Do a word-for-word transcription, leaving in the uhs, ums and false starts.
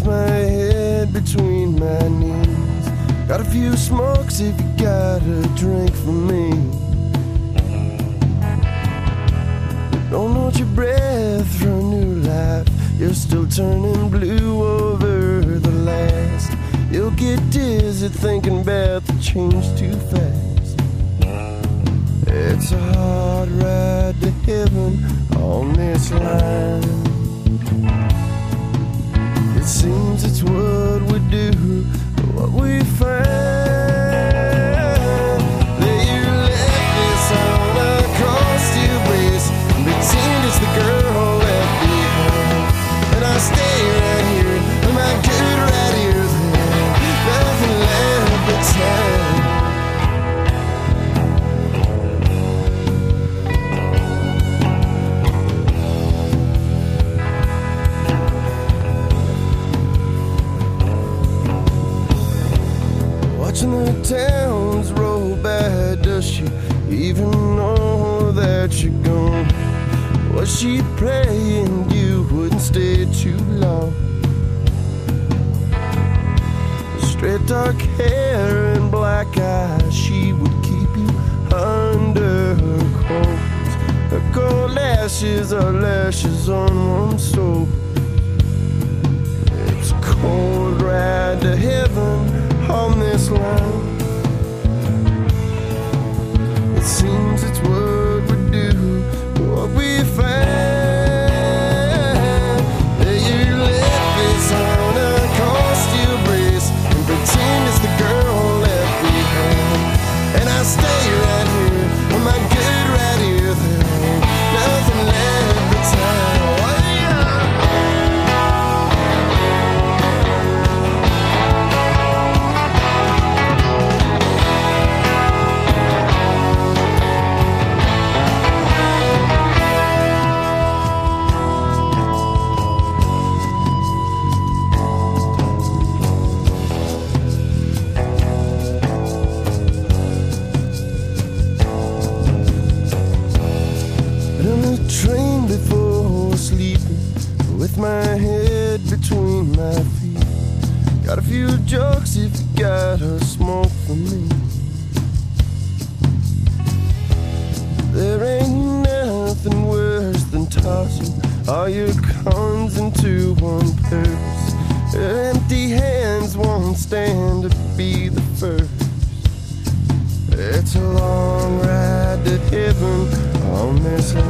my head between my knees. Got a few smokes if you got a drink for me. Don't hold your breath for a new life. You're still turning blue over the last. You'll get dizzy thinking about the change too fast. It's a hard ride to heaven on this line. It seems it's what we do, what we find. Lay your necklace on across your waist and pretend it's the girl left behind. And I stay right here, am I good right here? There, nothing left but time. Watching the towns roll by, does she even know that you're gone? Was she praying you wouldn't stay too long? Straight dark hair and black eyes, she would keep you under her clothes. Her gold lashes are lashes on one soul. It's a cold ride to heaven on this line. It seems it's what we do, what we find. Lay your left face on across your breast and pretend it's the girl left behind. And I stay right here, am I good right here? There ain't nothing left but time. Train before sleeping, with my head between my feet. Got a few jokes if you got a smoke for me. There ain't nothing worse than tossing all your cons into one purse. Empty hands won't stand to be the first. It's a long ride to heaven on this line.